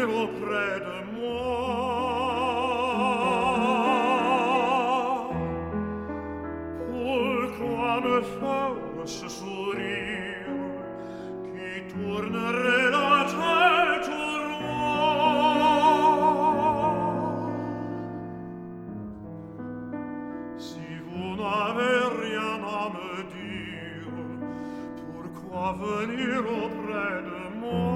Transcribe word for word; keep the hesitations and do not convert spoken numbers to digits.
venir auprès de moi. Pourquoi me faire ce sourire qui tournerait la tête au roi? Si vous n'avez rien à me dire, pourquoi venir auprès de moi?